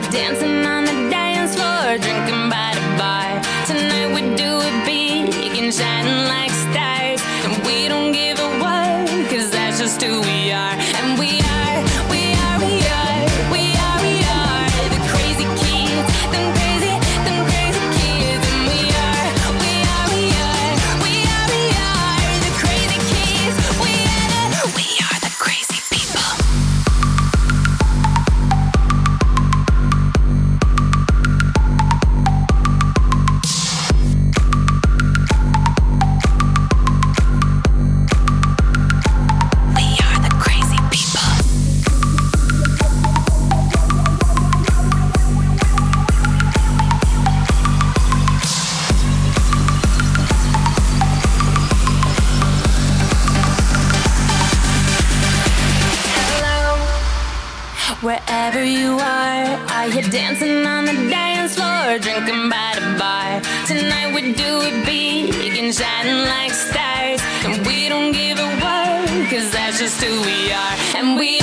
dancing on the dance floor, drinking by the bar. Tonight we do it big and shining like stars. And we don't give a what, cause that's just who we are. And we are the crazy kids, them crazy kids. And we are the crazy kids. We are the crazy people. Wherever you are you dancing on the dance floor, drinking by the bar? Tonight we do it big and shining like stars. And we don't give a what, cause that's just who we are. And we